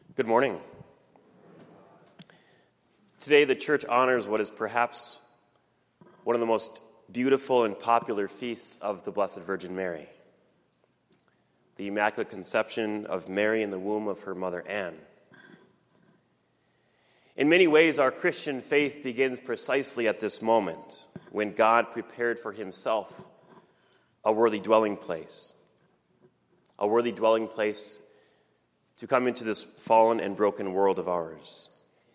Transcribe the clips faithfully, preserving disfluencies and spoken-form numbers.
Good morning. Today, the church honors what is perhaps one of the most beautiful and popular feasts of the Blessed Virgin Mary, the Immaculate Conception of Mary in the womb of her mother Anne. In many ways, our Christian faith begins precisely at this moment, when God prepared for himself a worthy dwelling place, a worthy dwelling place to come into this fallen and broken world of ours.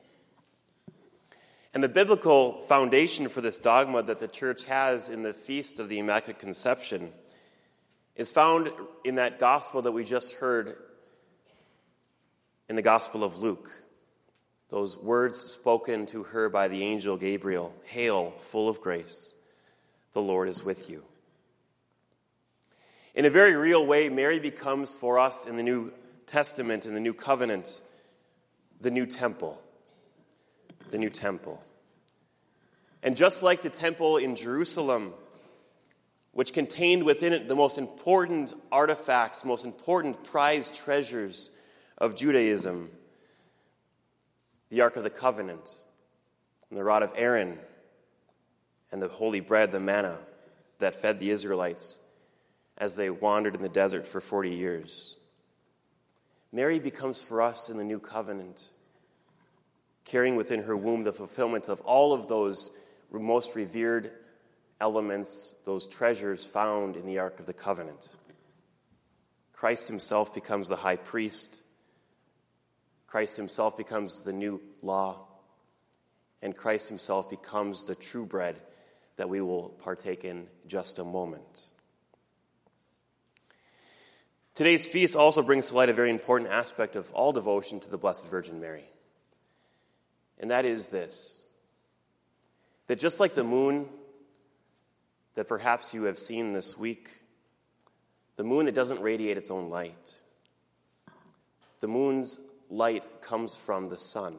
And the biblical foundation for this dogma that the church has in the Feast of the Immaculate Conception is found in that gospel that we just heard in the Gospel of Luke. Those words spoken to her by the angel Gabriel, "Hail, full of grace, the Lord is with you." In a very real way, Mary becomes for us in the New Testament, in the New Covenant, the new temple. The new temple. And just like the temple in Jerusalem, which contained within it the most important artifacts, most important prized treasures of Judaism, the Ark of the Covenant, and the rod of Aaron, and the holy bread, the manna, that fed the Israelites as they wandered in the desert for forty years. Mary becomes for us in the New Covenant, carrying within her womb the fulfillment of all of those most revered elements, those treasures found in the Ark of the Covenant. Christ himself becomes the high priest. Christ himself becomes the new law. And Christ himself becomes the true bread that we will partake in just a moment. Today's feast also brings to light a very important aspect of all devotion to the Blessed Virgin Mary. And that is this, that just like the moon that perhaps you have seen this week, the moon that doesn't radiate its own light, the moon's light comes from the sun.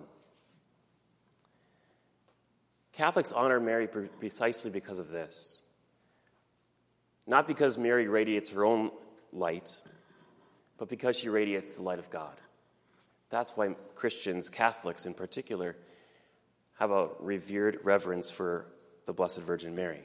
Catholics honor Mary precisely because of this. Not because Mary radiates her own light, but because she radiates the light of God. That's why Christians, Catholics in particular, have a revered reverence for the Blessed Virgin Mary.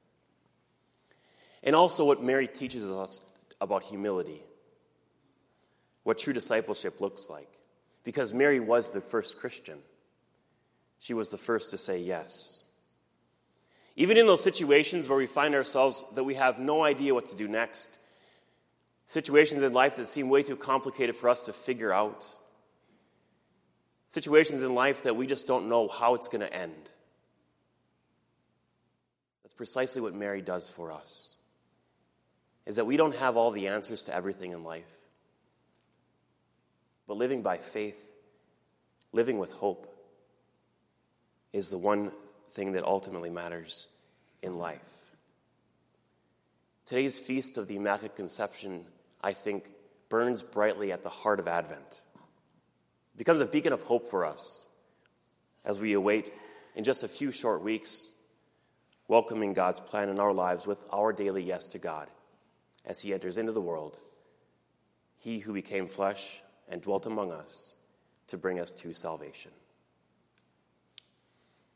And also what Mary teaches us about humility, what true discipleship looks like. Because Mary was the first Christian. She was the first to say yes. Even in those situations where we find ourselves that we have no idea what to do next, situations in life that seem way too complicated for us to figure out, situations in life that we just don't know how it's going to end. That's precisely what Mary does for us, is that we don't have all the answers to everything in life. But living by faith, living with hope, is the one thing that ultimately matters in life. Today's Feast of the Immaculate Conception, I think, burns brightly at the heart of Advent. It becomes a beacon of hope for us as we await, in just a few short weeks, welcoming God's plan in our lives with our daily yes to God as he enters into the world, he who became flesh and dwelt among us to bring us to salvation.